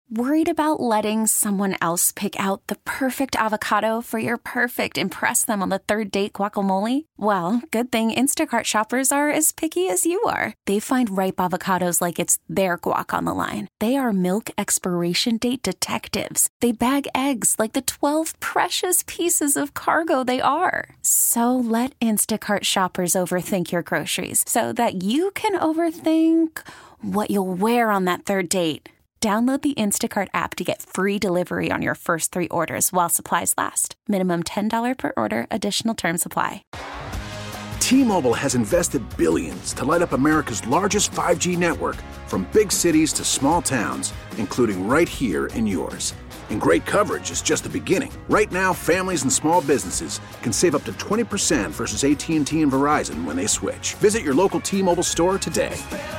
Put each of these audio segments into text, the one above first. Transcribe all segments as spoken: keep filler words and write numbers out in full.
Worried about letting someone else pick out the perfect avocado for your perfect impress them on the third date guacamole? Well, good thing Instacart shoppers are as picky as you are. They find ripe avocados like it's their guac on the line. They are milk expiration date detectives. They bag eggs like the twelve precious pieces of cargo they are. So let Instacart shoppers overthink your groceries so that you can overthink what you'll wear on that third date. Download the Instacart app to get free delivery on your first three orders while supplies last. Minimum ten dollars per order. Additional terms apply. T-Mobile has invested billions to light up America's largest five G network, from big cities to small towns, including right here in yours. And great coverage is just the beginning. Right now, families and small businesses can save up to twenty percent versus A T and T and Verizon when they switch. Visit your local T-Mobile store today.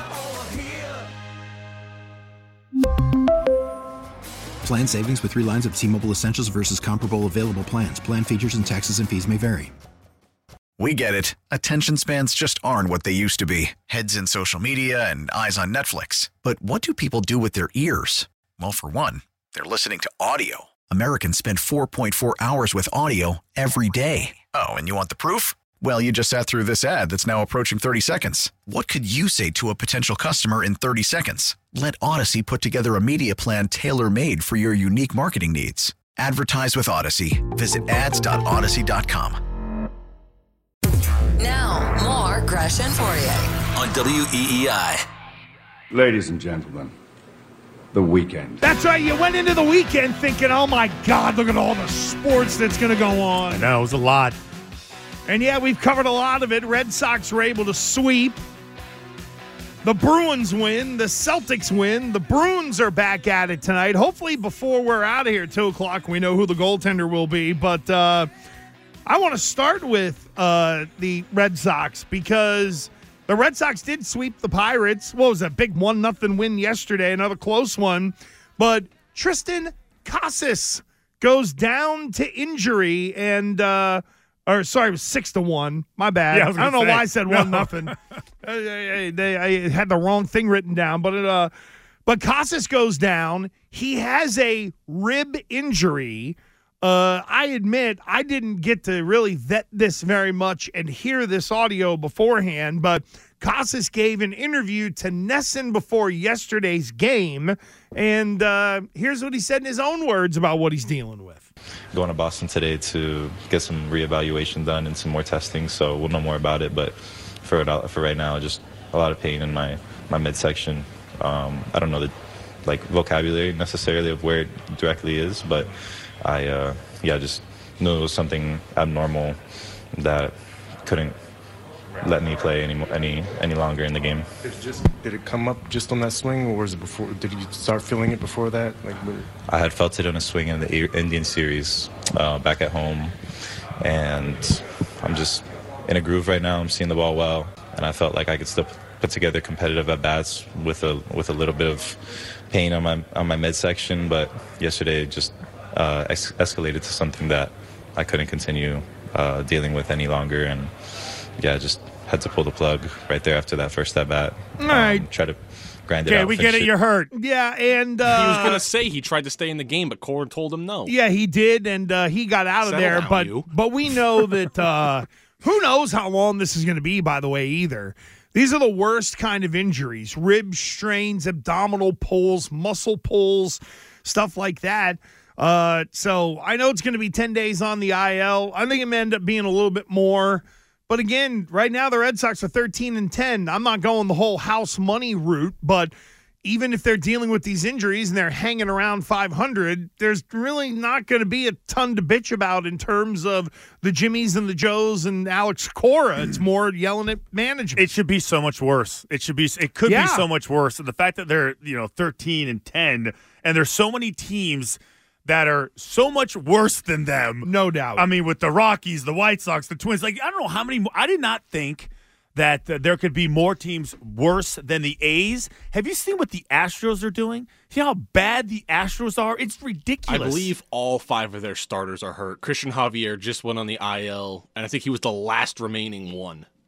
Plan savings with three lines of T-Mobile Essentials versus comparable available plans. Plan features and taxes and fees may vary. We get it. Attention spans just aren't what they used to be. Heads in social media and eyes on Netflix. But what do people do with their ears? Well, for one, they're listening to audio. Americans spend four point four hours with audio every day. Oh, and you want the proof? Well, you just sat through this ad that's now approaching thirty seconds. What could you say to a potential customer in thirty seconds? Let Odyssey put together a media plan tailor-made for your unique marketing needs. Advertise with Odyssey. Visit ads dot odyssey dot com. Now, more Gresh and Fauria on W E E I. Ladies and gentlemen, the weekend. That's right. You went into the weekend thinking, oh, my God, look at all the sports that's going to go on. I know, it was a lot. And, yeah, we've covered a lot of it. Red Sox were able to sweep. The Bruins win. The Celtics win. The Bruins are back at it tonight. Hopefully before we're out of here at two o'clock, we know who the goaltender will be. But uh, I want to start with uh, the Red Sox because the Red Sox did sweep the Pirates. What was that, big one nothing win yesterday, another close one. But Tristan Casas goes down to injury and uh, – Or sorry, it was six to one. My bad. Yeah, I, I don't know say, why I said no. one nothing. I, I, I had the wrong thing written down, but it, uh, but Casas goes down. He has a rib injury. Uh, I admit I didn't get to really vet this very much and hear this audio beforehand, but Casas gave an interview to Nesson before yesterday's game, and uh, here's what he said in his own words about what he's dealing with. Going to Boston today to get some reevaluation done and some more testing, so we'll know more about it. But for for right now, just a lot of pain in my, my midsection. Um, I don't know the like vocabulary necessarily of where it directly is, but I uh, yeah just knew it was something abnormal that couldn't let me play any any any longer in the game. Did it just did it come up just on that swing, or was it before? Did you start feeling it before that? Like, I had felt it on a swing in the Indian series uh, back at home, and I'm just in a groove right now. I'm seeing the ball well, and I felt like I could still put together competitive at bats with a with a little bit of pain on my on my midsection. But yesterday it just uh, es- escalated to something that I couldn't continue uh, dealing with any longer, and yeah, just had to pull the plug right there after that first at bat. All right. Um, try to grind it okay, out. we get it. it. You're hurt. Yeah, and uh, he was going to say he tried to stay in the game, but Cora told him no. Yeah, he did, and uh, he got out of Settle there. down, But you. but we know that uh, who knows how long this is going to be. By the way, either these are the worst kind of injuries: rib strains, abdominal pulls, muscle pulls, stuff like that. Uh, so I know it's going to be ten days on the I L. I think it may end up being a little bit more. But again, right now the Red Sox are thirteen and ten. I'm not going the whole house money route, but even if they're dealing with these injuries and they're hanging around five hundred, there's really not going to be a ton to bitch about in terms of the Jimmies and the Joes and Alex Cora. It's more yelling at management. It should be so much worse. It should be. It could Yeah. be so much worse. And the fact that they're you know thirteen and ten, and there's so many teams that are so much worse than them. No doubt. I mean, with the Rockies, the White Sox, the Twins. Like, I don't know how many more. I did not think that uh, there could be more teams worse than the A's. Have you seen what the Astros are doing? See how bad the Astros are? It's ridiculous. I believe all five of their starters are hurt. Christian Javier just went on the I L, and I think he was the last remaining one.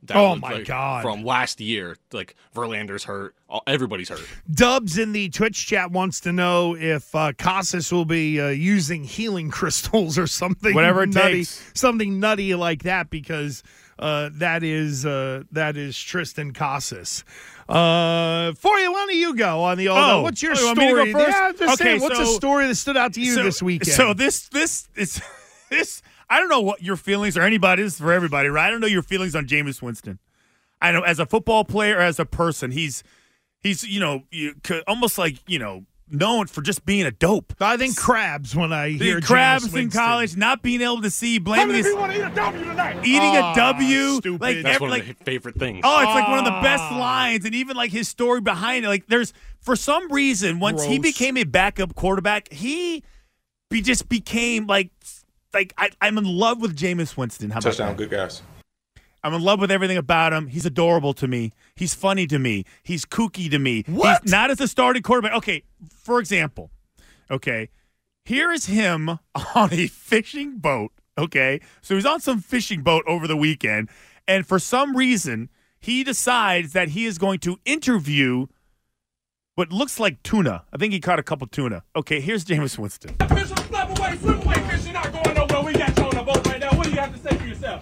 That oh, was, my like, God. From last year. Like, Verlander's hurt. All, everybody's hurt. Dubs in the Twitch chat wants to know if uh, Casas will be uh, using healing crystals or something. Whatever it nutty, takes. Something nutty like that, because uh, that is uh, that is Tristan Casas. Uh, for you, why don't you go on the old? Oh, what's your oh, you want me to story? go first? Yeah, I'm just Okay, saying, what's so- a story that stood out to you so, this weekend? So this this is this. I don't know what your feelings or anybody's for everybody, right? I don't know your feelings on Jameis Winston. I know as a football player, as a person, he's he's you know you, could, almost like you know known for just being a dope. I think crabs when I hear The crabs Jameis in Winston. college, not being able to see, blaming his want to eat a W tonight? eating Ah, a W, stupid. like That's every, one like of my favorite things. oh, it's like one of the best Ah. lines, and even like his story behind it. Like there's for some reason once he Gross. became a backup quarterback, he be just became like like I, I'm in love with Jameis Winston. How about Touchdown, that? good guys. I'm in love with everything about him. He's adorable to me. He's funny to me. He's kooky to me. What? He's not as a starting quarterback. Okay, for example, okay, here is him on a fishing boat. Okay, so he's on some fishing boat over the weekend, and for some reason, he decides that he is going to interview what looks like tuna. I think he caught a couple tuna. Okay, here's Jameis Winston. Fish will flap away, swim away, fish. You're not going nowhere. We got you on the boat right now. What do you have to say for yourself?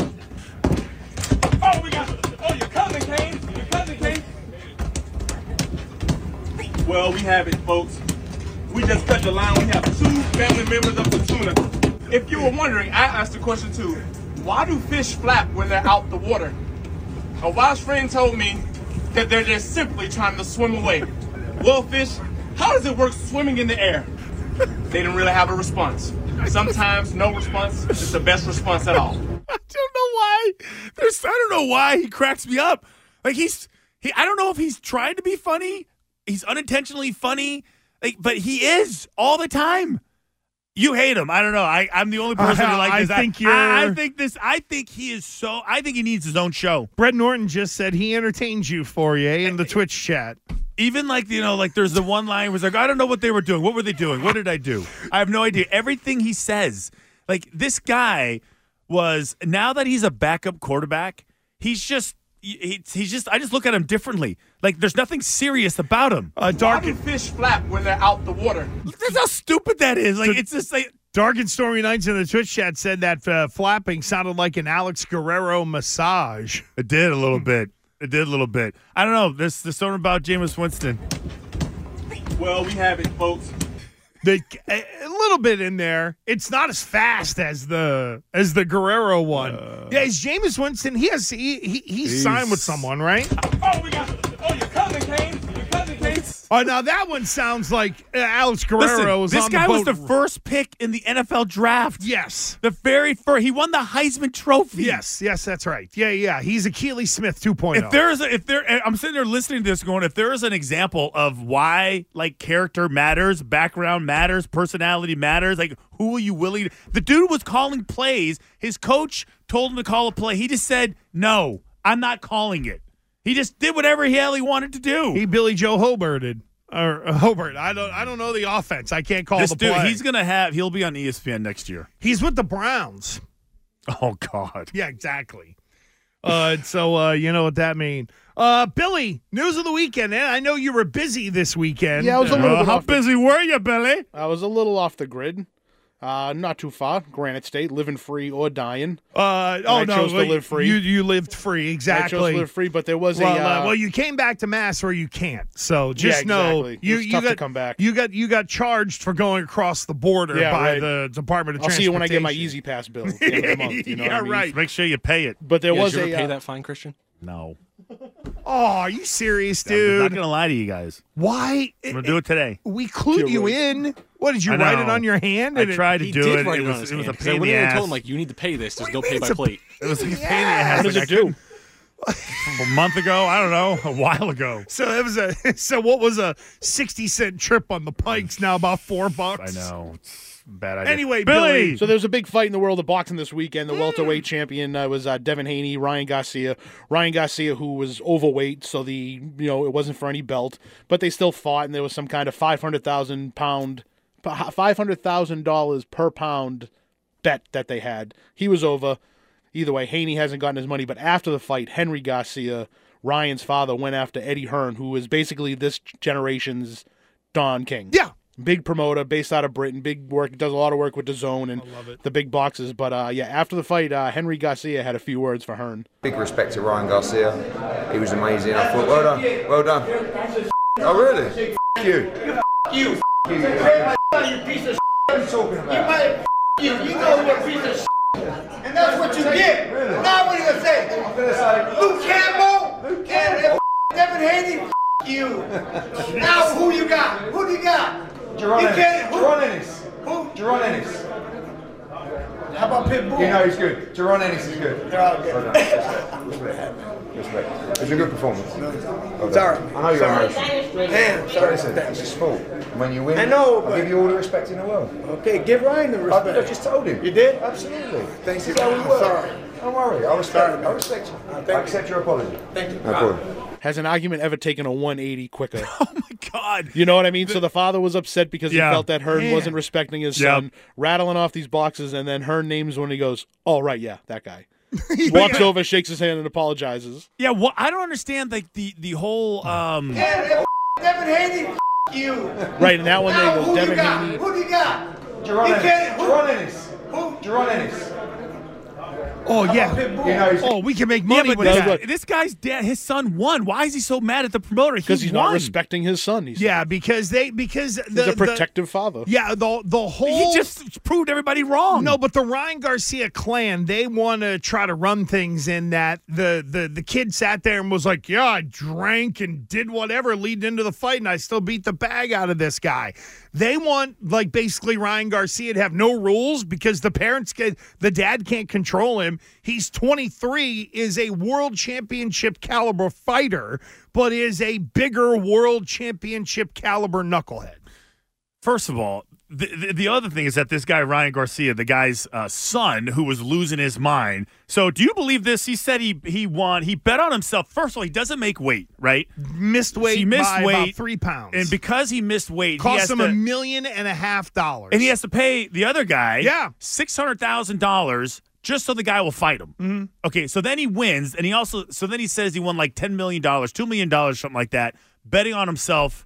Oh, we got. Oh, your cousin came. Your cousin came. Well, we have it, folks. We just cut the line. We have two family members of the tuna. If you were wondering, I asked the question too. Why do fish flap when they're out the water? A wise friend told me that they're just simply trying to swim away. Well, fish, how does it work swimming in the air? They didn't really have a response. Sometimes no response is the best response at all. I don't know why. There's I don't know why he cracks me up. Like he's he I don't know if he's trying to be funny. He's unintentionally funny. Like, but he is all the time. You hate him. I don't know. I, I'm the only person who like I this. think I, you're- I, I think this. I think he is so. I think he needs his own show. Brett Norton just said he entertains you for you in the Twitch chat. Even like you know, like there's the one line where it's like, I don't know what they were doing. What were they doing? What did I do? I have no idea. Everything he says, like this guy was. Now that he's a backup quarterback, he's just. He, he's just. I just look at him differently. Like there's nothing serious about him. Uh, Why Dark, do fish flap when they're out the water? That's how stupid that is. Like it's just like. Dark and Stormy Nights in the Twitch chat said that uh, flapping sounded like an Alex Guerrero massage. It did a little bit. It did a little bit. I don't know. There's, there's something about Jameis Winston. Well, we have it, folks. The, a, a little bit in there. It's not as fast as the as the Guerrero one. Uh, yeah, is Jameis Winston? He has he he he's signed with someone, right? Oh, we got. Oh, your cousin came. Your cousin came. Oh, now that one sounds like uh, Alex Guerrero Listen, was this on guy the was boat. the first pick in the N F L draft. Yes. The very first. He won the Heisman Trophy. Yes, yes, that's right. Yeah, yeah. He's Achilles Smith two point oh. If there is, a, if there, I'm sitting there listening to this, going, if there is an example of why like character matters, background matters, personality matters, like who are you willing? to... The dude was calling plays. His coach told him to call a play. He just said, "No, I'm not calling it." He just did whatever the hell he wanted to do. He Billy Joe Hobarted. Or uh, Hobart. I don't I don't know the offense. I can't call this the dude, play. he's gonna have. He'll be on E S P N next year. He's with the Browns. Oh God. Yeah, exactly. Uh, so uh, you know what that means. Uh, Billy, news of the weekend. And I know you were busy this weekend. Yeah, I was a little Uh, bit how off the- busy were you, Billy? I was a little off the grid. Uh, not too far. Granite State, living free or dying. Uh, oh I no, chose to well, live free. You you lived free, exactly. I chose to live free, but there was well, a. Uh, uh, well, you came back to Mass where you can't. So just Yeah, know exactly. you It was you tough got to come back. You got you got charged for going across the border Yeah, by right. the Department of I'll see you when I get my Transportation. Easy Pass bill at the end of the month. You know Yeah, what I mean? right. Make sure you pay it. But there Yeah, was did you a. ever pay uh, that fine, Christian? No. Oh, are you serious, I'm dude? not gonna lie to you guys. Why? I'm gonna do it today. We clued You're you right. in. What did you I write it know. on your hand? I And it- tried to He do did it. write It it on was, his it was a hand, 'cause I pain in went the in and ass. told him, like, you need to pay this. Just go pay by It's a- plate. It was like a pain in the Yeah. ass. What does Like, it I couldn't- do? A month ago, I don't know, a while ago. So it was a. So what was a sixty cent trip on the Pikes? Now about four bucks. I know. It's a bad idea. Anyway, Billy. So there was a big fight in the world of boxing this weekend. The welterweight champion uh, was uh, Devin Haney, Ryan Garcia. Ryan Garcia, who was overweight, so the you know it wasn't for any belt, but they still fought, and there was some kind of five hundred thousand pound, five hundred thousand dollars per pound bet that they had. He was over. either way, Haney hasn't gotten his money. But after the fight, Henry Garcia, Ryan's father, went after Eddie Hearn, who is basically this generation's Don King. Yeah. Big promoter based out of Britain, big work, does a lot of work with the Zone and the big boxes. But uh, yeah, after the fight, uh, Henry Garcia had a few words for Hearn. Big respect to Ryan Garcia. He was amazing. I thought, well done, well done. Oh really? F you. You. You. You piece of shit. What are you talking about? You might you. You know you're a piece of shit. And that's what you get. Really? Now what are you going to say? I'm going to say Luke Campbell Luke Campbell. and Devin Haney. You. Now who you got? Who do you got? Jerron Ennis. Jerron Ennis. Who? Jerron Ennis. How about Pitbull? You know he's good. Jerron Ennis is good. They're all good. Well done. Respect. Respect. It was a good performance. Well Sorry. I know you're emotional. Man, sorry. Listen, it's a sport. When you win, I know, I'll give you all the respect in the world. Okay, give Ryan the respect. I, I just told him. You did? Absolutely. Thanks. This is how we work. Sorry. Don't worry. I respect. I respect you. Uh, I accept your apology. Thank you. No problem. Has an argument ever taken a one eighty quicker? Oh my God! You know what I mean? So the father was upset because Yeah. he felt that Hearn Man. wasn't respecting his Yep. son, rattling off these boxes, and then Hearn names one. And he goes, "Oh right, yeah, that guy." Walks over, shakes his hand, and apologizes. Yeah, well, I don't understand like the the whole. Um, Yeah, Devin Haney. You. Right, and that one Now there who goes you Devin got? Haney. Who do you got? Jerron You Ennis. can't- who- Jerron Ennis. Who? Jerron Ennis. Oh, yeah. Pitbull. You know he's Oh, we can make yeah, money but with this, that. this guy's dad, his son won. Why is he so mad at the promoter? Because He he's won. not respecting his son. He said. Yeah, because they because the, He's a the- protective father. yeah, the the whole He just proved everybody wrong. No, but the Ryan Garcia clan, they want to try to run things in that the, the the kid sat there and was like, yeah, I drank and did whatever leading into the fight, and I still beat the bag out of this guy. They want, like, basically Ryan Garcia to have no rules because the parents, can, the dad can't control him. He's twenty-three, is a world championship caliber fighter, but is a bigger world championship caliber knucklehead. First of all, the, the, the other thing is that this guy, Ryan Garcia, the guy's uh, son, who was losing his mind. So do you believe this? He said he he won. He bet on himself. First of all, he doesn't make weight, right? Missed weight So he missed by weight, about three pounds. And because he missed weight, he cost has him to, a million and a half dollars. and he has to pay the other guy Yeah. six hundred thousand dollars just so the guy will fight him. Mm-hmm. Okay, so then he wins, and he also so then he says he won like ten million dollars, two million dollars, something like that, betting on himself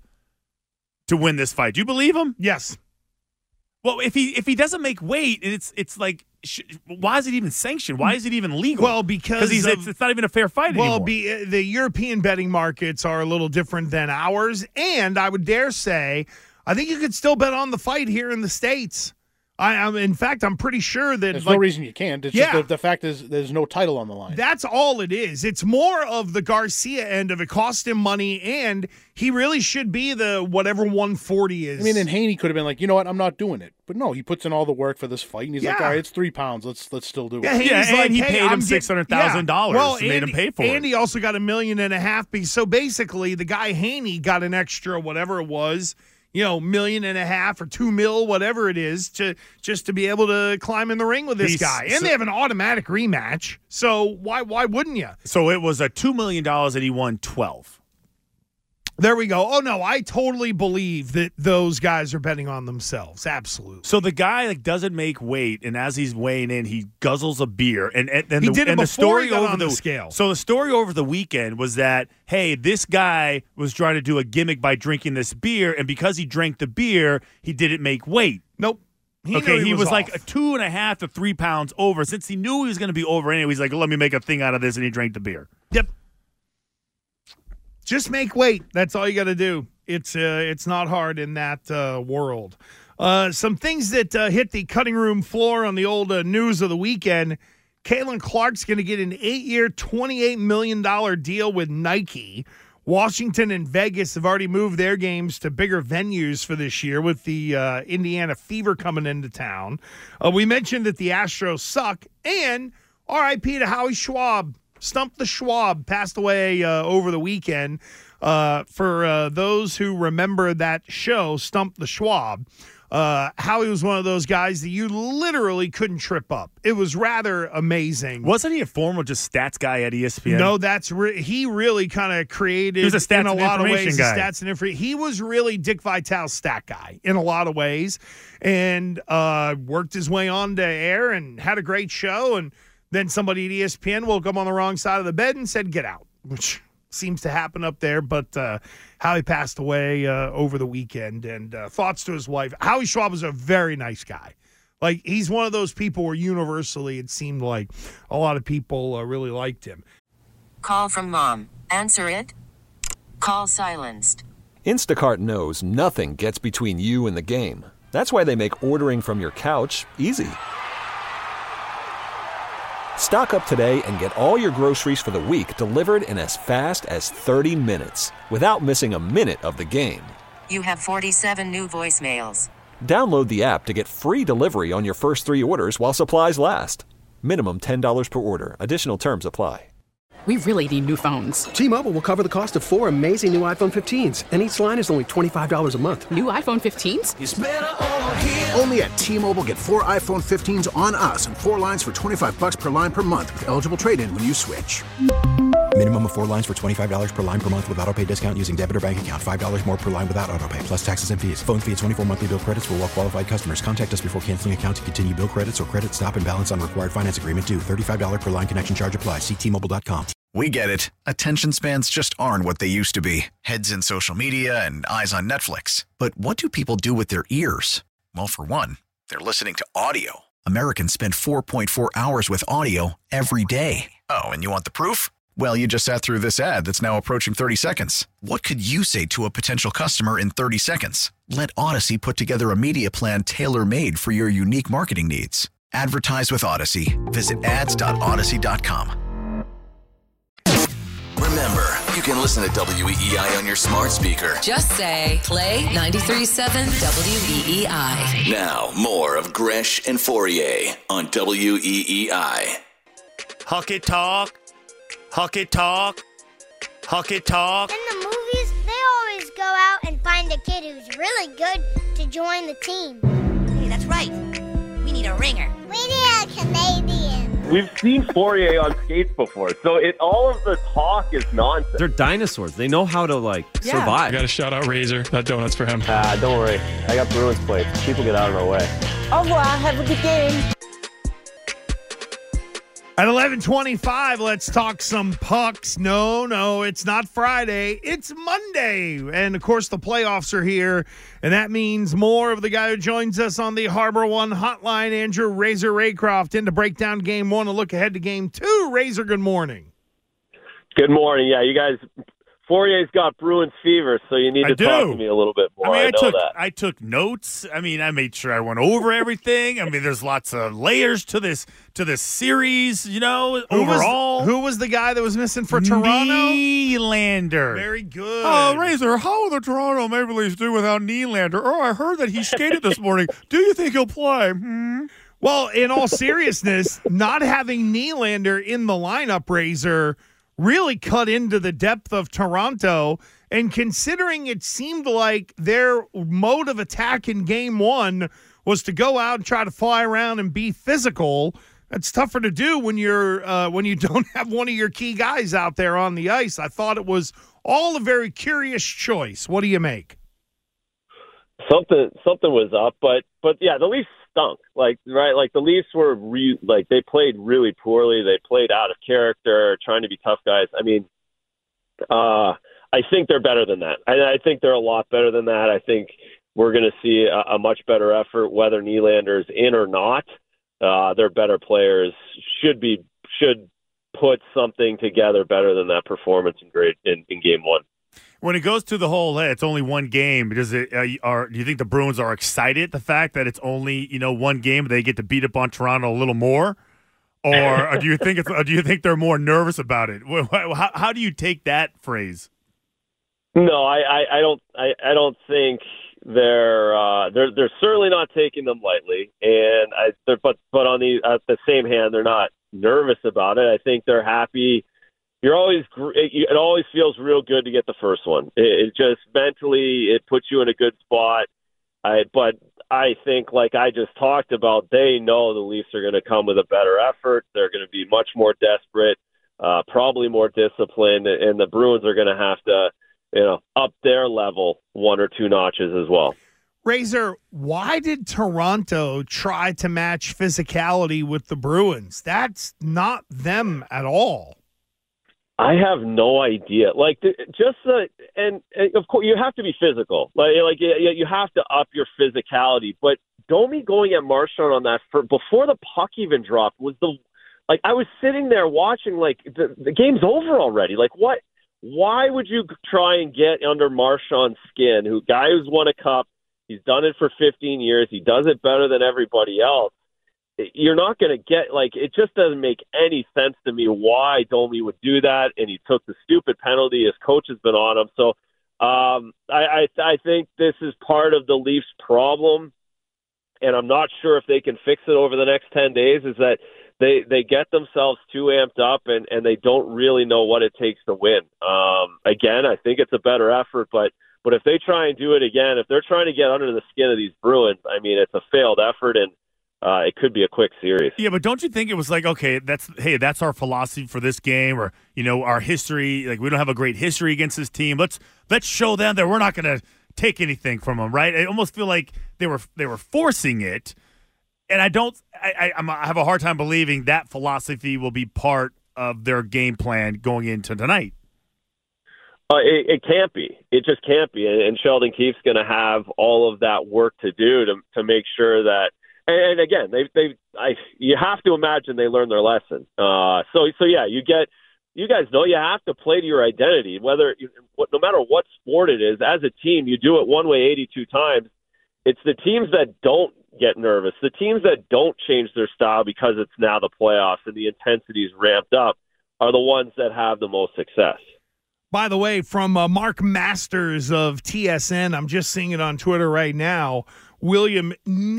to win this fight. Do you believe him? Yes. Well, if he if he doesn't make weight, it's it's like, sh- why is it even sanctioned? Why is it even legal? Well, because he's of- it's, it's not even a fair fight Well, anymore. be, uh, the European betting markets are a little different than ours, and I would dare say, I think you could still bet on the fight here in the States. I, I'm, in fact, I'm pretty sure that There's like, no reason you can't. It's Yeah. just the, the fact is there's no title on the line. that's all it is. It's more of the Garcia end of it. Cost him money, and he really should be the whatever one forty is. I mean, and Haney could have been like, you know what, I'm not doing it. But no, he puts in all the work for this fight, and he's like, Yeah. all right, it's three pounds. Let's let's still do it. Yeah, Haney's Yeah, and like, he hey, paid him I'm get- six hundred thousand dollars. Yeah. Well, Made him Andy- pay for it. Andy also got a million and a half. be- So basically, the guy Haney got an extra whatever it was, you know, million and a half or two mil, whatever it is, to just to be able to climb in the ring with this He's- guy. And so- they have an automatic rematch. So why why wouldn't you? So it was a two million dollars, and he won twelve. There we go. Oh no, I totally believe that those guys are betting on themselves. Absolutely. So the guy like doesn't make weight, and as he's weighing in, he guzzles a beer. And and, and He the, did it and the before story he got over on the, the scale. So the story over the weekend was that hey, this guy was trying to do a gimmick by drinking this beer, and because he drank the beer, he didn't make weight. Nope. He okay, knew he, he was, was like off. a two and a half to three pounds over. Since he knew he was going to be over anyway, he's like, let me make a thing out of this, and he drank the beer. Yep. Just make weight. That's all you got to do. It's uh, it's not hard in that uh, world. Uh, some things that uh, hit the cutting room floor on the old uh, news of the weekend. Caitlin Clark's going to get an eight-year, twenty-eight million dollars deal with Nike. Washington and Vegas have already moved their games to bigger venues for this year with the uh, Indiana Fever coming into town. Uh, we mentioned that the Astros suck, and R I P to Howie Schwab. Stump the Schwab passed away uh, over the weekend. Uh, for uh, those who remember that show, Stump the Schwab, uh, Howie was one of those guys that you literally couldn't trip up. It was rather amazing. Wasn't he a former just stats guy at E S P N? No, that's re- he really kind of created He was a stats in a and lot of information ways. guy. A stats and info. He was really Dick Vitale's stat guy in a lot of ways, and uh, worked his way on to air and had a great show. And Then somebody at E S P N woke up on the wrong side of the bed and said, get out, which seems to happen up there. But uh, Howie passed away uh, over the weekend, and uh, thoughts to his wife. Howie Schwab was a very nice guy. Like, he's one of those people where universally it seemed like a lot of people uh, really liked him. Call from mom. Answer it. Call silenced. Instacart knows nothing gets between you and the game. That's why they make ordering from your couch easy. Stock up today and get all your groceries for the week delivered in as fast as thirty minutes without missing a minute of the game. You have forty-seven new voicemails. Download the app to get free delivery on your first three orders while supplies last. Minimum ten dollars per order. Additional terms apply. We really need new phones. T-Mobile will cover the cost of four amazing new iPhone fifteens, and each line is only twenty-five dollars a month. New iPhone fifteens? It's better over here. Only at T-Mobile, get four iPhone fifteens on us and four lines for twenty-five bucks per line per month with eligible trade-in when you switch. Minimum of four lines for twenty-five dollars per line per month with autopay discount using debit or bank account. five dollars more per line without autopay, plus taxes and fees. Phone fee at twenty-four monthly bill credits for well-qualified customers. Contact us before canceling account to continue bill credits or credit stop and balance on required finance agreement due. thirty-five dollars per line connection charge applies. See T Mobile dot com. We get it. Attention spans just aren't what they used to be. Heads in social media and eyes on Netflix. But what do people do with their ears? Well, for one, they're listening to audio. Americans spend four point four hours with audio every day. Oh, and you want the proof? Well, you just sat through this ad that's now approaching thirty seconds. What could you say to a potential customer in thirty seconds? Let Odyssey put together a media plan tailor-made for your unique marketing needs. Advertise with Odyssey. Visit ads dot odyssey dot com. Remember, you can listen to W E E I on your smart speaker. Just say, play ninety-three point seven W E E I. Now, more of Gresh and Fourier on W E E I. Hockey talk. Hockey talk. Hockey talk. In the movies, they always go out and find a kid who's really good to join the team. Hey, that's right. We need a ringer. We need a Canadian. We've seen Fourier on skates before, so it all of the talk is nonsense. They're dinosaurs. They know how to, like, yeah. survive. I got to shout out Razor. That donut's for him. Ah, uh, don't worry. I got Bruins plates. People get out of my way. Au revoir. Have a good game. At eleven twenty-five, let's talk some pucks. No, no, it's not Friday. It's Monday. And, of course, the playoffs are here. And that means more of the guy who joins us on the Harbor One hotline, Andrew Razor Raycroft, in to break down game one and look ahead to game two. Razor, good morning. Good morning. Yeah, you guys, Fourier's got Bruins fever, so you need to talk to me a little bit more. I mean, I, I know took that. I took notes. I mean, I made sure I went over everything. I mean, there's lots of layers to this to this series. You know, who overall, was, who was the guy that was missing for Toronto? Nylander. Very good. Oh, Razor, how will the Toronto Maple Leafs do without Nylander? Oh, I heard that he skated this morning. Do you think he'll play? Hmm? Well, in all seriousness, not having Nylander in the lineup, Razor, really cut into the depth of Toronto. And considering it seemed like their mode of attack in game one was to go out and try to fly around and be physical, that's tougher to do when you're uh, when you don't have one of your key guys out there on the ice. I thought it was all a very curious choice. What do you make? Something something was up, but but yeah, the Leafs stunk. Like right, like the Leafs were re- like they played really poorly. They played out of character, trying to be tough guys. I mean, uh, I think they're better than that. I, I think they're a lot better than that. I think we're going to see a, a much better effort, whether Nylander's in or not. Uh, they're better players. Should be should put something together better than that performance in grade in, in game one. When it goes to the whole, hey, it's only one game. Does it? Uh, are do you think the Bruins are excited at the fact that it's only you know one game? They get to beat up on Toronto a little more, or, or do you think it's? Or do you think they're more nervous about it? How, how do you take that phrase? No, I, I, I don't. I, I don't think they're. Uh, they're they're certainly not taking them lightly, and I. But but on the at the same hand, they're not nervous about it. I think they're happy. You're always. It always feels real good to get the first one. It, it just mentally it puts you in a good spot. I. But I think, like I just talked about, they know the Leafs are going to come with a better effort. They're going to be much more desperate, uh, probably more disciplined, and the Bruins are going to have to, you know, up their level one or two notches as well. Razor, why did Toronto try to match physicality with the Bruins? That's not them at all. I have no idea. Like, just the and, and of course you have to be physical. Like, like you, you have to up your physicality. But Domi going at Marchand on that for before the puck even dropped was the like I was sitting there watching like the the game's over already. Like what? Why would you try and get under Marchand's skin? Who guy who's won a cup? He's done it for fifteen years. He does it better than everybody else. You're not going to get, like, it just doesn't make any sense to me why Domi would do that, and he took the stupid penalty. His coach has been on him. So um, I, I, I think this is part of the Leafs' problem, and I'm not sure if they can fix it over the next ten days, is that they, they get themselves too amped up, and, and they don't really know what it takes to win. Um, again, I think it's a better effort, but But if they try and do it again, if they're trying to get under the skin of these Bruins, I mean, it's a failed effort, and uh, it could be a quick series. Yeah, but don't you think it was like, okay, that's hey, that's our philosophy for this game, or you know, our history. Like we don't have a great history against this team. Let's let's show them that we're not going to take anything from them, right? I almost feel like they were they were forcing it, and I don't. I, I, I'm, I have a hard time believing that philosophy will be part of their game plan going into tonight. Uh, it, it can't be. It just can't be. And, and Sheldon Keefe's going to have all of that work to do to to make sure that. And, and again, they they I you have to imagine they learned their lesson. Uh, so so yeah, you get you guys know you have to play to your identity. Whether no matter what sport it is, as a team, you do it one way eighty-two times. It's the teams that don't get nervous, the teams that don't change their style because it's now the playoffs and the intensity is ramped up, are the ones that have the most success. By the way, from uh, Mark Masters of T S N, I'm just seeing it on Twitter right now, William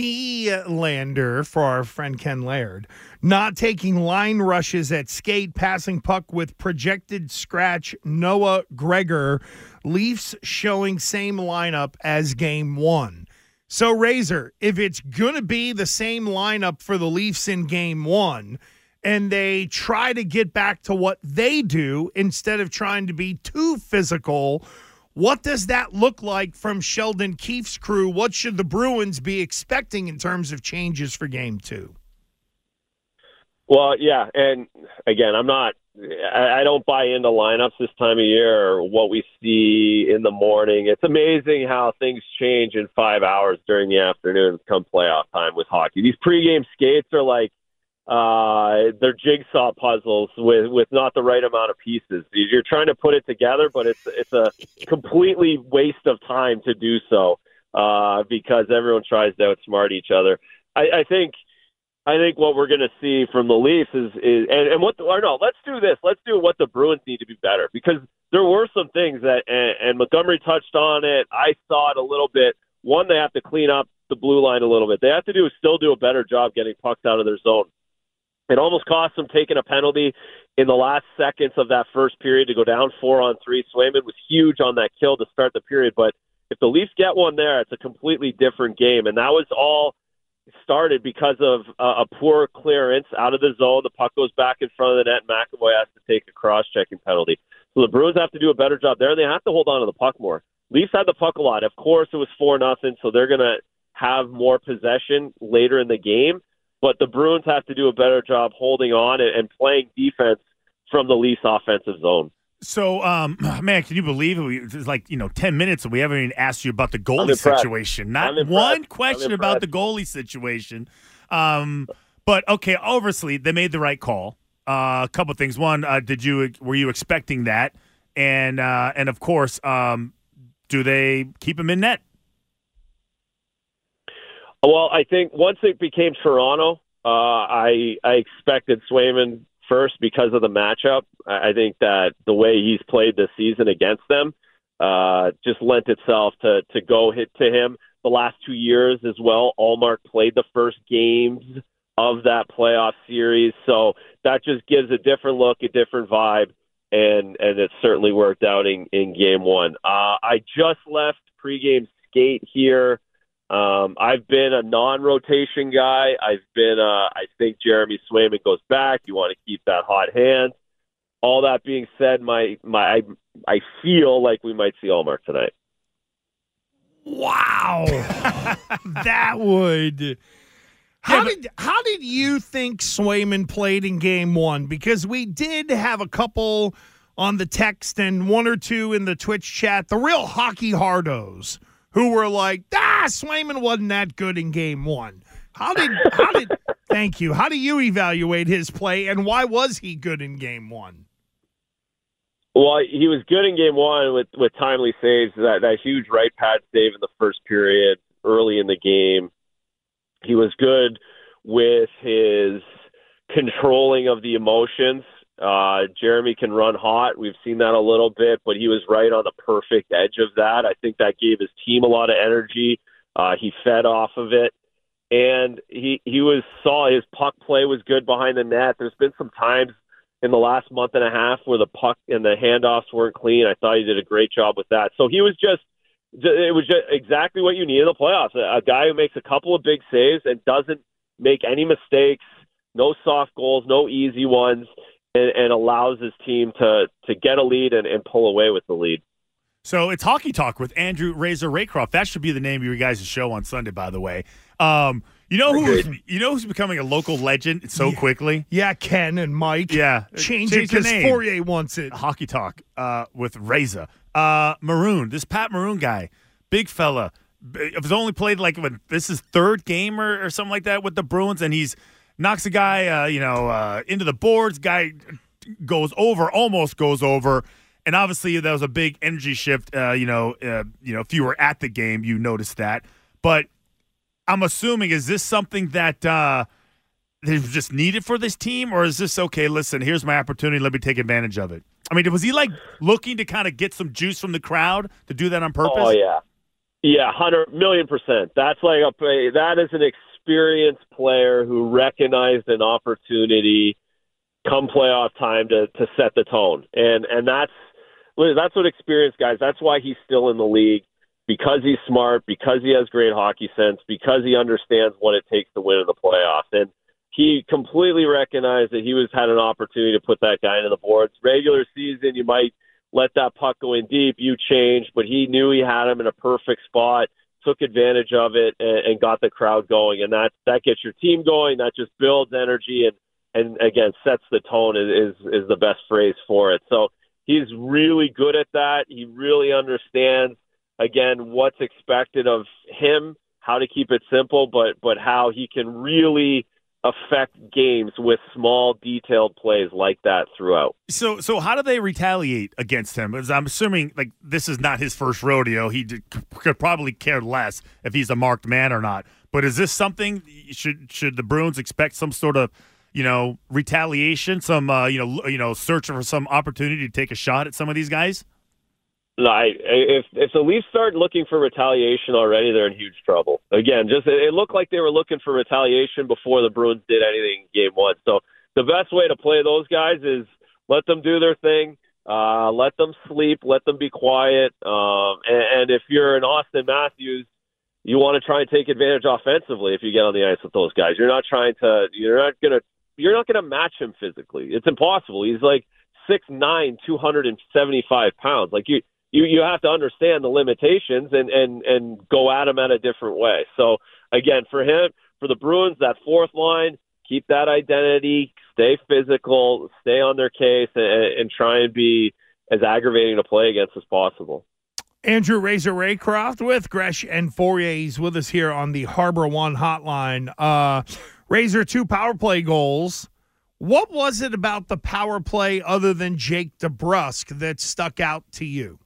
Nylander, for our friend Ken Laird, not taking line rushes at skate, passing puck with projected scratch Noah Gregor, Leafs showing same lineup as game one. So, Razor, if it's going to be the same lineup for the Leafs in game one, and they try to get back to what they do instead of trying to be too physical, what does that look like from Sheldon Keefe's crew? What should the Bruins be expecting in terms of changes for game two? Well, yeah, and again, I'm not I don't buy into lineups this time of year or what we see in the morning. It's amazing how things change in five hours during the afternoon come playoff time with hockey. These pregame skates are like Uh, they're jigsaw puzzles with, with not the right amount of pieces. You're trying to put it together, but it's it's a completely waste of time to do so uh, because everyone tries to outsmart each other. I, I think I think what we're going to see from the Leafs is, is and, and what the, or no, let's do this. Let's do what the Bruins need to be better, because there were some things that and, and Montgomery touched on it. I saw it a little bit. One, they have to clean up the blue line a little bit. They have to do still do a better job getting pucks out of their zone. It almost cost them taking a penalty in the last seconds of that first period to go down four on three. Swayman was huge on that kill to start the period, but if the Leafs get one there, it's a completely different game. And that was all started because of uh, a poor clearance out of the zone. The puck goes back in front of the net, and McAvoy has to take a cross-checking penalty. So the Bruins have to do a better job there, and they have to hold on to the puck more. Leafs had the puck a lot. Of course, it was four nothing, so they're going to have more possession later in the game. But the Bruins have to do a better job holding on and, and playing defense from the Leafs offensive zone. So, um, man, can you believe it? We, it's like, you know, ten minutes and we haven't even asked you about the goalie situation. Not one question about the goalie situation. Um, but, okay, obviously, they made the right call. Uh, a couple things. One, uh, did you were you expecting that? And, uh, and of course, um, do they keep him in net? Well, I think once it became Toronto, uh, I I expected Swayman first because of the matchup. I think that the way he's played this season against them uh, just lent itself to to go hit to him. The last two years as well, Allmark played the first games of that playoff series, so that just gives a different look, a different vibe, and and it certainly worked out in, in game one. Uh, I just left pregame skate here. Um, I've been a non-rotation guy. I've been, uh, I think Jeremy Swayman goes back. You want to keep that hot hand. All that being said, my, my, I, I feel like we might see Allmark tonight. Wow. That would. How did how did you think Swayman played in game one? Because we did have a couple on the text and one or two in the Twitch chat, the real hockey hardos who were like, ah, Swayman wasn't that good in game one. How did how did thank you. How do you evaluate his play, and why was he good in game one? Well, he was good in game one with, with timely saves, that, that huge right pad save in the first period early in the game. He was good with his controlling of the emotions. Uh, Jeremy can run hot. We've seen that a little bit, but he was right on the perfect edge of that. I think that gave his team a lot of energy. Uh, he fed off of it. And he, he was saw his puck play was good behind the net. There's been some times in the last month and a half where the puck and the handoffs weren't clean. I thought he did a great job with that. So he was just, it was just exactly what you need in the playoffs. A, a guy who makes a couple of big saves and doesn't make any mistakes, no soft goals, no easy ones, and, and allows his team to, to get a lead and, and pull away with the lead. So it's Hockey Talk with Andrew Razor Raycroft. That should be the name of your guys' show on Sunday, by the way. Um, you know who's you know who's becoming a local legend so yeah. quickly? Yeah, Ken and Mike. Yeah, change Change it the because name. Fourier wants it. Hockey Talk uh, with Razor. Uh, Maroon, this Pat Maroon guy, big fella. He's only played like what, this is third game or, or something like that with the Bruins, and he's knocks a guy, uh, you know, uh, into the boards. Guy goes over, almost goes over. And obviously, there was a big energy shift. Uh, you know, uh, you know, if you were at the game, you noticed that. But I'm assuming, is this something that uh, is just needed for this team, or is this okay? Listen, here's my opportunity. Let me take advantage of it. I mean, was he like looking to kind of get some juice from the crowd to do that on purpose? Oh yeah, yeah, hundred million percent. That's like a that is an experienced player who recognized an opportunity come playoff time to to set the tone, and and that's. That's what experienced guys, that's why he's still in the league, because he's smart, because he has great hockey sense, because he understands what it takes to win in the playoffs. And he completely recognized that he was had an opportunity to put that guy into the boards. Regular season, you might let that puck go in deep, you change, but he knew he had him in a perfect spot, took advantage of it, and, and got the crowd going. And that, that gets your team going, that just builds energy and, and again, sets the tone is, is, is the best phrase for it. So, he's really good at that. He really understands, again, what's expected of him, how to keep it simple, but but how he can really affect games with small, detailed plays like that throughout. So, so how do they retaliate against him? Because I'm assuming like this is not his first rodeo. He did, could probably care less if he's a marked man or not. But is this something should should the Bruins expect some sort of you know, retaliation, some, uh, you know, you know, searching for some opportunity to take a shot at some of these guys? No, I, if if the Leafs start looking for retaliation already, they're in huge trouble. Again, just it looked like they were looking for retaliation before the Bruins did anything in game one. So the best way to play those guys is let them do their thing, uh, let them sleep, let them be quiet. Um, and, and if you're an Austin Matthews, you want to try and take advantage offensively if you get on the ice with those guys. You're not trying to, you're not going to, You're not going to match him physically. It's impossible. He's like six nine, two hundred seventy-five pounds. Like you, you, you have to understand the limitations and, and, and go at him at a different way. So again, for him, for the Bruins, that fourth line, keep that identity, stay physical, stay on their case, and, and try and be as aggravating to play against as possible. Andrew Razor Raycroft with Gresh and Fourier. He's with us here on the Harbor One hotline. Uh, Razor, two power play goals. What was it about the power play other than Jake DeBrusk that stuck out to you?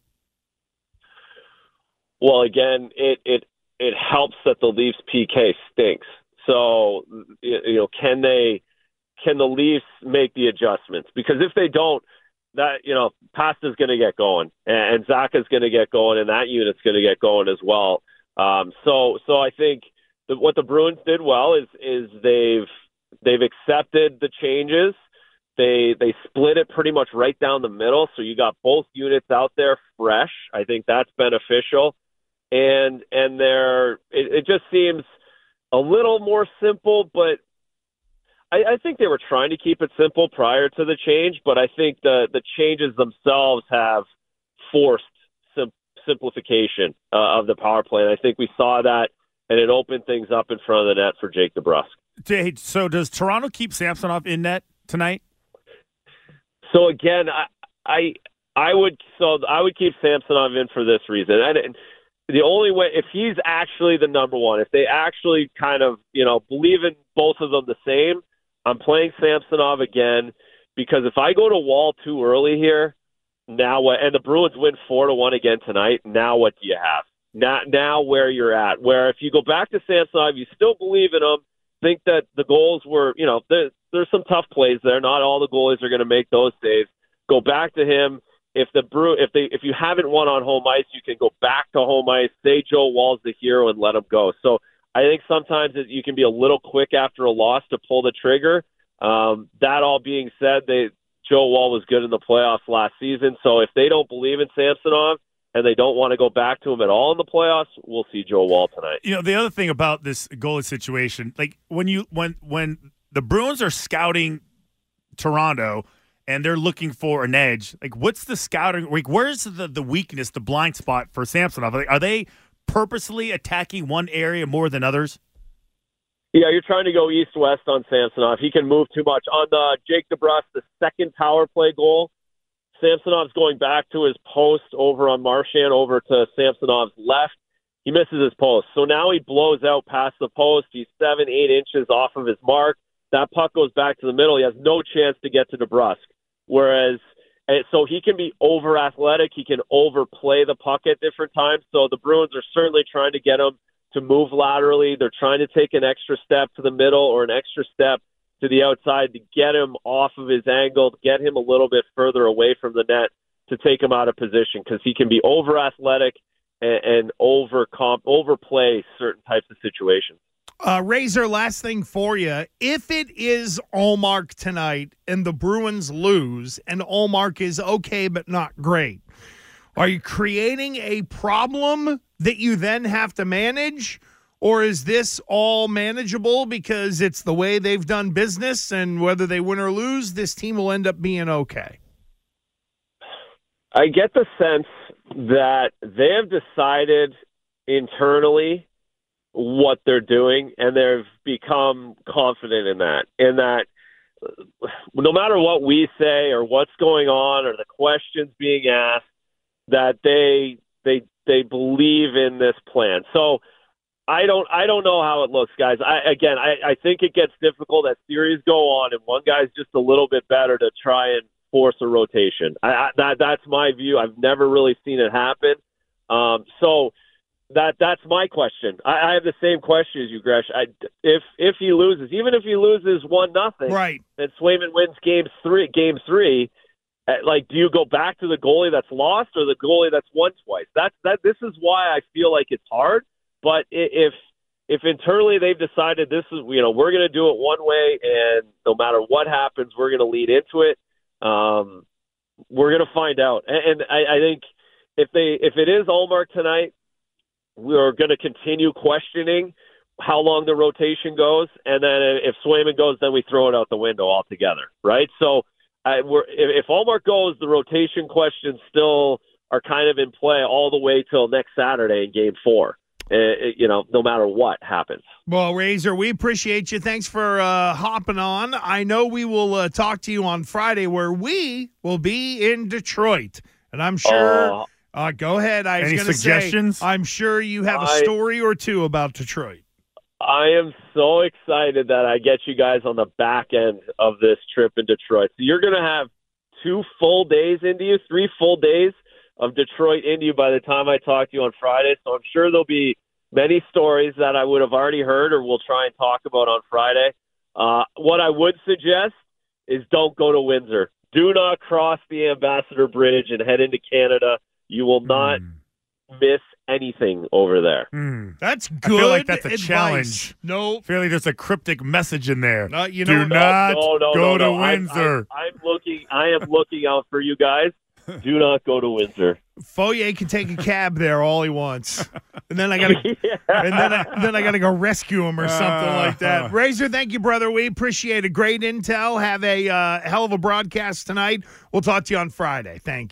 Well, again, it it it helps that the Leafs P K stinks. So, you know, can they can the Leafs make the adjustments? Because if they don't, that you know, Pasta's going to get going, and Zacha's going to get going, and that unit's going to get going as well. Um, so, so I think the, what the Bruins did well is is they've they've accepted the changes. They they split it pretty much right down the middle, so you got both units out there fresh. I think that's beneficial, and and they're it, it just seems a little more simple, but I, I think they were trying to keep it simple prior to the change, but I think the, the changes themselves have forced sim- simplification uh, of the power play. And I think we saw that, and it opened things up in front of the net for Jake DeBrusk. So does Toronto keep Samsonov in net tonight? So again, I, I, I would so I would keep Samsonov in for this reason. And the only way, if he's actually the number one, if they actually kind of you know believe in both of them the same, I'm playing Samsonov again because if I go to Wall too early here, now what? And the Bruins win four to one again tonight. Now what do you have? Now, now where you're at? Where if you go back to Samsonov, you still believe in him. Think that the goals were, you know, there, there's some tough plays there. Not all the goalies are going to make those saves. Go back to him. If the Bru, if they, if you haven't won on home ice, you can go back to home ice. Say Joe Wall's the hero and let him go. So I think sometimes it, you can be a little quick after a loss to pull the trigger. Um, that all being said, they. Joe Wall was good in the playoffs last season, so if they don't believe in Samsonov and they don't want to go back to him at all in the playoffs, we'll see Joe Wall tonight. You know, the other thing about this goalie situation, like when you when when the Bruins are scouting Toronto and they're looking for an edge, like what's the scouting? Like where's the the weakness, the blind spot for Samsonov? Like, are they purposely attacking one area more than others? Yeah, you're trying to go east-west on Samsonov. He can move too much. On the Jake DeBrusk, the second power play goal, Samsonov's going back to his post over on Marchand, over to Samsonov's left. He misses his post. So now he blows out past the post. He's seven, eight inches off of his mark. That puck goes back to the middle. He has no chance to get to DeBrusk. Whereas, and so he can be over-athletic. He can overplay the puck at different times. So the Bruins are certainly trying to get him to move laterally. They're trying to take an extra step to the middle or an extra step to the outside to get him off of his angle, to get him a little bit further away from the net to take him out of position because he can be over-athletic and, and over comp, overplay certain types of situations. Uh, Razor, last thing for you. If it is Ullmark tonight and the Bruins lose and Ullmark is okay but not great, are you creating a problem that you then have to manage, or is this all manageable because it's the way they've done business and whether they win or lose, this team will end up being okay? I get the sense that they have decided internally what they're doing, and they've become confident in that, in that no matter what we say or what's going on or the questions being asked, that they they they believe in this plan. So I don't I don't know how it looks, guys. I again I, I think it gets difficult as series go on and one guy's just a little bit better to try and force a rotation. I, I that that's my view. I've never really seen it happen. Um, so that that's my question. I, I have the same question as you, Gresh. I, if if he loses, even if he loses one nothing, right, and Swayman wins game three, game three. Like, do you go back to the goalie that's lost or the goalie that's won twice? That's that. This is why I feel like it's hard. But if if internally they've decided this is, you know, we're going to do it one way, and no matter what happens, we're going to lead into it. Um, we're going to find out. And, and I, I think if they if it is Ullmark tonight, we're going to continue questioning how long the rotation goes, and then if Swayman goes, then we throw it out the window altogether, right? So. I, we're, if, if Ullmark goes, the rotation questions still are kind of in play all the way till next Saturday in Game Four. Uh, you know, no matter what happens. Well, Razor, we appreciate you. Thanks for uh, hopping on. I know we will uh, talk to you on Friday, where we will be in Detroit, and I'm sure. Uh, uh, go ahead. I was any gonna suggestions? Say, I'm sure you have a I, story or two about Detroit. I am so excited that I get you guys on the back end of this trip in Detroit. So you're going to have two full days into you, three full days of Detroit into you by the time I talk to you on Friday. So I'm sure there'll be many stories that I would have already heard or we'll try and talk about on Friday. Uh, what I would suggest is don't go to Windsor. Do not cross the Ambassador Bridge and head into Canada. You will not mm. miss anything over there. Mm. That's good. I feel like that's a advice. challenge. No. I feel like there's a cryptic message in there. Uh, you know, Do not no, no, go no, to no. Windsor. I, I, I'm looking. I am looking out for you guys. Do not go to Windsor. Foyer can take a cab there all he wants, and then I gotta, yeah. and then I, then I gotta go rescue him or something uh, like that. Razor, thank you, brother. We appreciate it. Great intel. Have a uh, hell of a broadcast tonight. We'll talk to you on Friday. Thank you.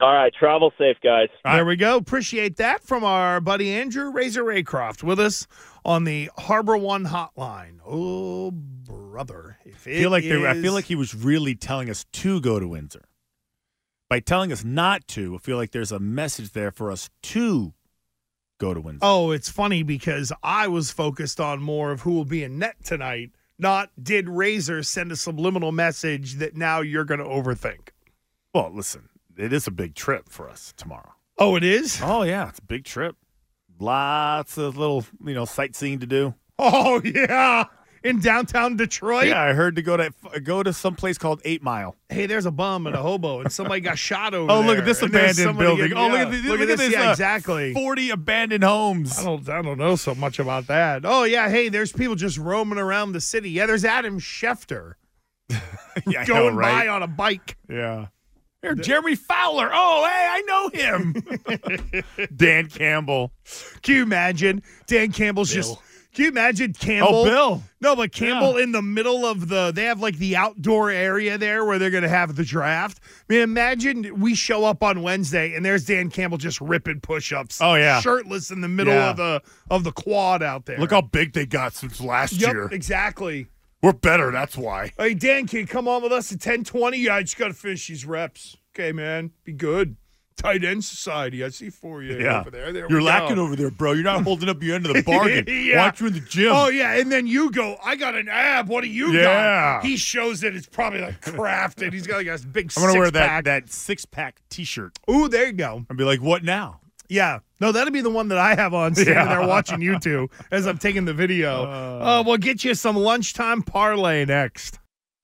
All right, travel safe, guys. There we go. Appreciate that from our buddy Andrew Razor Raycroft with us on the Harbor One hotline. Oh, brother. If it I feel like is... they, I feel like he was really telling us to go to Windsor. By telling us not to, I feel like there's a message there for us to go to Windsor. Oh, it's funny because I was focused on more of who will be in net tonight, not did Razor send a subliminal message that now you're going to overthink. Well, listen, it is a big trip for us tomorrow. Oh, it is? Oh, yeah, it's a big trip. Lots of little, you know, sightseeing to do. Oh, yeah. In downtown Detroit? Yeah, I heard to go to go to some place called Eight Mile. Hey, there's a bum and a hobo, and somebody got shot over Oh, there. look at this And there's abandoned somebody building. getting- Oh, look yeah. at this. Look at this. Yeah, uh, exactly. forty abandoned homes. I don't, I don't know so much about that. Oh, yeah. Hey, there's people just roaming around the city. Yeah, there's Adam Schefter Yeah, I going know, right? by on a bike. Yeah. Here, Jeremy Fowler. Oh, hey, I know him. Dan Campbell. Can you imagine? Dan Campbell's Bill. just. Can you imagine Campbell? Oh, Bill. No, but Campbell Yeah. in the middle of the, they have like the outdoor area there where they're going to have the draft. I mean, imagine we show up on Wednesday and there's Dan Campbell just ripping push-ups. Oh, yeah. Shirtless in the middle Yeah. of the of the quad out there. Look how big they got since last Yep, year. exactly. We're better, that's why. Hey, Dan, can you come on with us at ten twenty? Yeah, I just got to finish these reps. Okay, man. Be good. Tight end society. I see for you Yeah. over there. There You're we lacking go. over there, bro. You're not holding up your end of the bargain. Yeah. Why aren't you in the gym? Oh, yeah. And then you go, I got an ab. What do you Yeah. got? He shows it. It's probably like crafted. He's got like a big I'm going to wear that, six-pack. that six-pack T-shirt. Ooh, there you go. I'd be like, what now? Yeah. No, that'll be the one that I have on standing Yeah. there watching you two as I'm taking the video. Uh, uh, we'll get you some lunchtime parlay next.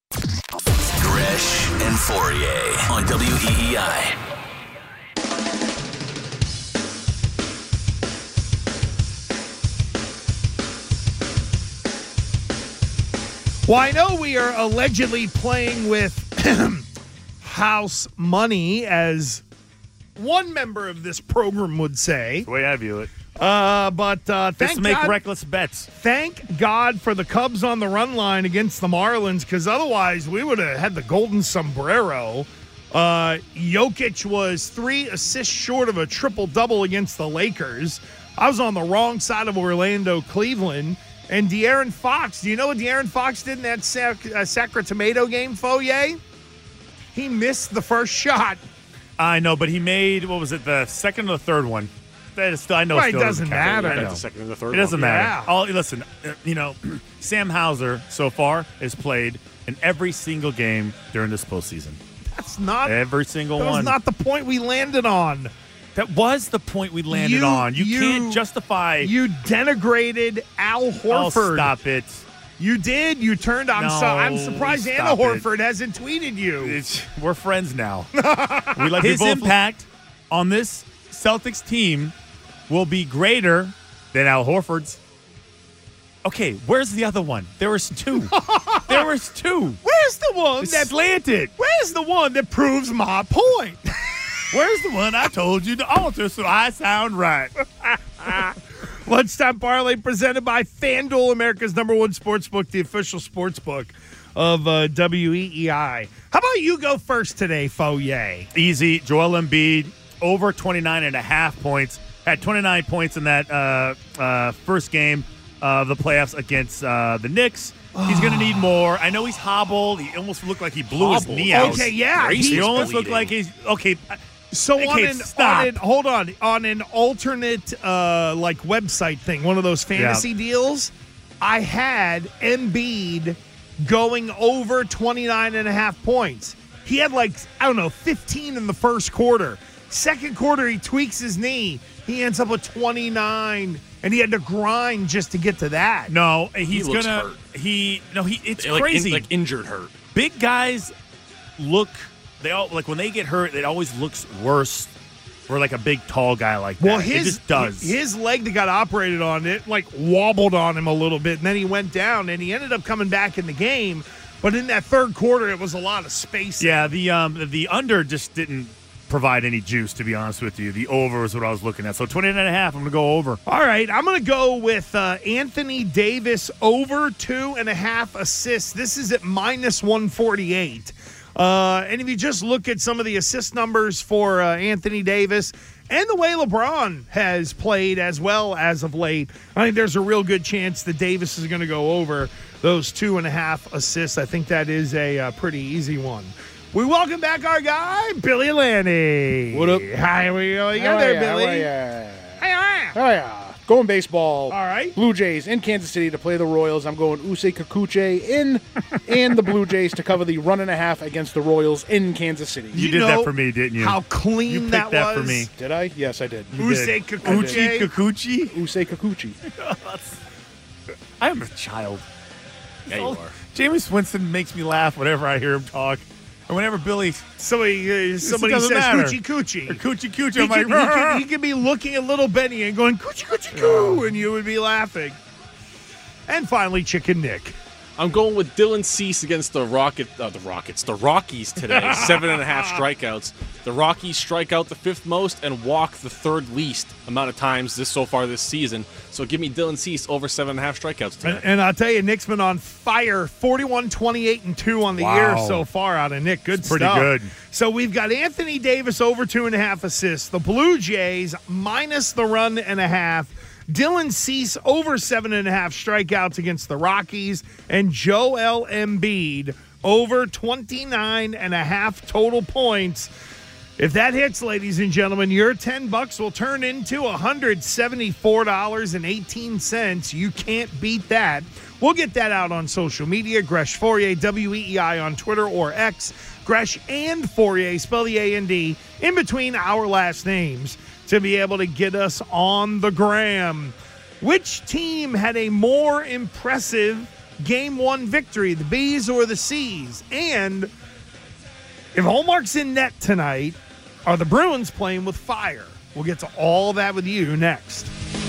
Gresh and Fourier on W E E I. Well, I know we are allegedly playing with house money, as one member of this program would say. The way I view it. Uh, but uh, This thank make God, reckless bets. thank God for the Cubs on the run line against the Marlins, because otherwise we would have had the golden sombrero. Uh, Jokic was three assists short of a triple-double against the Lakers. I was on the wrong side of Orlando, Cleveland. And De'Aaron Fox, do you know what De'Aaron Fox did in that sac- uh, Sacramento game, Fourier? He missed the first shot. I know, but he made, what was it, the second or the third one? That is still, I know Right, still it doesn't count. matter. I know. That's the second and the third It doesn't one. matter. All, listen, uh, you know, Sam Hauser so far has played in every single game during this postseason. That's not Every single that one. was not the point we landed on. That was the point we landed You- on. You, you- can't justify. You denigrated Al Oh, Horford. stop it. You did. You turned. I'm No, so. I'm surprised Anna stop it. Horford hasn't tweeted you. It's, we're friends now. we like We His both- impact on this Celtics team will be greater than Al Horford's. Okay, where's the other one? There was two. there was two. Where's the one It's that slanted? Where's the one that proves my point? Where's the one I told you to alter so I sound right? Lunchtime Parlay presented by FanDuel, America's number one sports book, the official sports book of uh, W E E I. How about you go first today, Fourier? Easy. Joel Embiid, over twenty-nine and a half points. Had twenty-nine points in that uh, uh, first game of the playoffs against uh, the Knicks. He's going to need more. I know he's hobbled. He almost looked like he blew Hobbled? his knee out. Okay, yeah, He he's almost looked bleeding. like he's okay. So okay, on an, stop. on an hold on on an alternate uh, like website thing, one of those fantasy deals, I had Embiid going over twenty-nine and a half points. He had like I don't know fifteen in the first quarter. Second quarter, he tweaks his knee. He ends up with twenty-nine, and he had to grind just to get to that. No, he's looks gonna. hurt. He no, he. It's like, crazy. In, like injured hurt. Big guys look. They all like when they get hurt. It always looks worse for like a big tall guy like that. Well, his it just does. his leg that got operated on, it like wobbled on him a little bit, and then he went down, and he ended up coming back in the game. But in that third quarter, it was a lot of space. Yeah, the um the under just didn't provide any juice, to be honest with you. The over is what I was looking at. So twenty-nine and a half, I'm going to go over. All right, I'm going to go with uh, Anthony Davis over two and a half assists. This is at minus one forty-eight. Uh, and if you just look at some of the assist numbers for uh, Anthony Davis and the way LeBron has played as well as of late, I think there's a real good chance that Davis is going to go over those two and a half assists. I think that is a uh, pretty easy one. We welcome back our guy, Billy Lanny. What up? Hi, we go. You How there, ya? Billy? How ya? Hi, Oh, yeah. Going baseball. All right. Blue Jays in Kansas City to play the Royals. I'm going Usei Kikuchi in and the Blue Jays to cover the run and a half against the Royals in Kansas City. You, you did that for me, didn't you? How clean you picked that, that was. for me. Did I? Yes, I did. Usei Kikuchi. Kikuchi? Usei Kikuchi. I am a child. Yeah, you are. Jameis Winston makes me laugh whenever I hear him talk. Or whenever Billy, somebody, uh, somebody says matter. coochie coochie. Or coochie coochie. He I'm could, like, he, could, he could be looking at little Benny and going, coochie coochie coo, and you would be laughing. And finally, Chicken Nick. I'm going with Dylan Cease against the Rocket, uh, the Rockets, the Rockies today. Seven and a half strikeouts. The Rockies strike out the fifth most and walk the third least amount of times this so far this season. So give me Dylan Cease over seven and a half strikeouts today. And, and I'll tell you, Nick's been on fire, forty-one, twenty-eight, and two on the Wow. year so far out of Nick. Good It's pretty stuff. good. So we've got Anthony Davis over two and a half assists. The Blue Jays minus the run and a half. Dylan Cease over seven and a half strikeouts against the Rockies, and Joel Embiid over twenty-nine and a half total points. If that hits, ladies and gentlemen, your ten bucks will turn into one hundred seventy-four dollars and eighteen cents. You can't beat that. We'll get that out on social media. Gresh Fourier, W E E I on Twitter or X. Gresh and Fourier, spell the A and D in between our last names, to be able to get us on the gram. Which team had a more impressive game one victory, the B's or the C's? And if Hallmark's in net tonight, are the Bruins playing with fire? We'll get to all that with you next.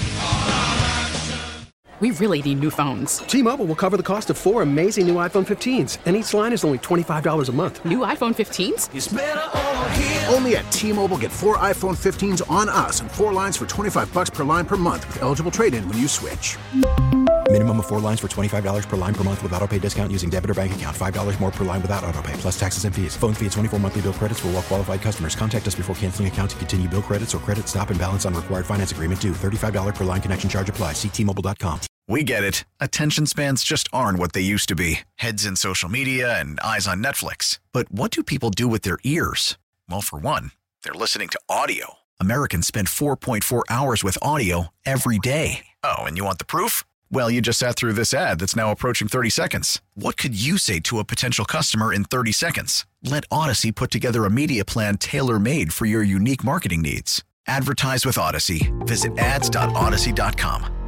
We really need new phones. T-Mobile will cover the cost of four amazing new iPhone fifteens, and each line is only twenty-five dollars a month. New iPhone fifteens? It's better over here. Only at T-Mobile, get four iPhone fifteens on us and four lines for twenty-five bucks per line per month with eligible trade-in when you switch. Minimum of four lines for twenty-five dollars per line per month with autopay discount using debit or bank account. five dollars more per line without autopay, plus taxes and fees. Phone fee at twenty-four monthly bill credits for well-qualified customers. Contact us before canceling account to continue bill credits or credit stop and balance on required finance agreement due. thirty-five dollars per line connection charge applies. See T Mobile dot com. We get it. Attention spans just aren't what they used to be. Heads in social media and eyes on Netflix. But what do people do with their ears? Well, for one, they're listening to audio. Americans spend four point four hours with audio every day. Oh, and you want the proof? Well, you just sat through this ad that's now approaching thirty seconds. What could you say to a potential customer in thirty seconds? Let Odyssey put together a media plan tailor-made for your unique marketing needs. Advertise with Odyssey. Visit ads dot odyssey dot com.